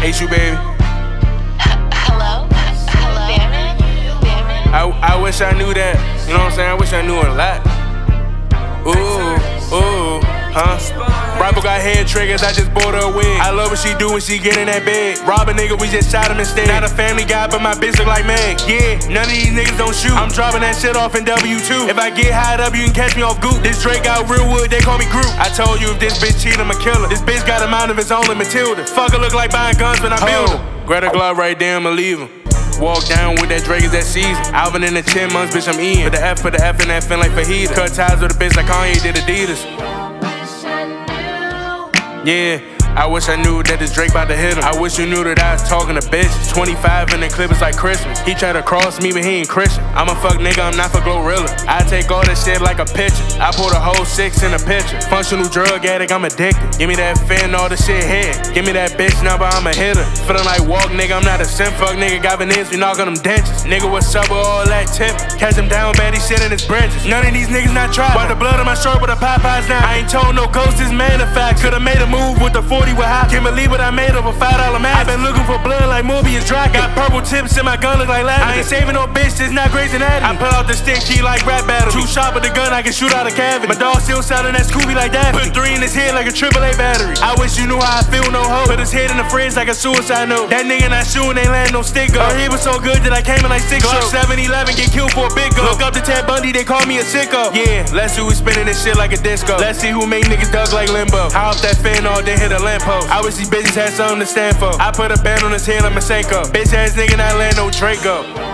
Hate you, baby. Hello? I wish I knew that. You know what I'm saying? I wish I knew a lot. Ooh, huh? Bravo got hair triggers, I just bought her a wig. I love what she do when she get in that bed. Rob a nigga, we just shot him instead. Not a family guy, but my bitch look like Meg. Yeah, none of these niggas don't shoot. I'm dropping that shit off in W2. If I get high up, you can catch me off Goop. This Drake out real wood, they call me Groot. I told you if this bitch cheat, I'ma kill her. This bitch got a mind of his own like Matilda. Fucker look like buying guns when I build her. Grab a glove right there, I'ma leave him. Walk down with that Drake is that season. Alvin in the 10 months, bitch, I'm eating. Put the F in that fin like fajita. Cut ties with a bitch like Kanye did Adidas. Yeah, I wish I knew that this Drake bout to hit him. I wish you knew that I was talking to bitches. 25 in the clip is like Christmas. He tried to cross me, but he ain't Christian. I'm a fuck nigga, I'm not for Glorilla. I take all that shit like a picture. I put a whole 6 in a picture. Functional drug addict, I'm addicted. Give me that fin, all the shit here. Give me that bitch number, I'm a hitter. Feeling like walk, nigga, I'm not a simp. Fuck nigga, got veneers, we knock on them dentures. Nigga, what's up with all that tip? Catch him down, bad, he shit in his branches. None of these niggas not trying. Wipe the blood on my shirt with a Popeyes now. I ain't told no ghost, this manufactured. Could've made a move with the 40 with hot. Can't believe what I made of a $5 match. I been looking for blood like Morbius dry. Got purple tips in my gun, look like lavender. I ain't saving no bitch, it's not Grey's Anatomy. I pull out the stick, key like rap battle. Too sharp with the gun, I can shoot out a cavity. My dog still sounding that Scooby like that. Put 3 in his head like a AAA battery. I wish you knew how I feel, no hope. Put his head in the fridge like a suicide note. That nigga not shooting, ain't land no stick up. Her head was so good that I came in like 6 strokes. 7-11, get killed for a big go. Look up to Ted Bundy, they call me a sicko. Yeah, let's see who spinning this shit like a disco. Let's see who make niggas duck like limbo. I off that fan all day, hit a lamppost. I wish these bitches had something to stand for. I put a band on his head like Maseko. Bitch ass nigga not land no Draco.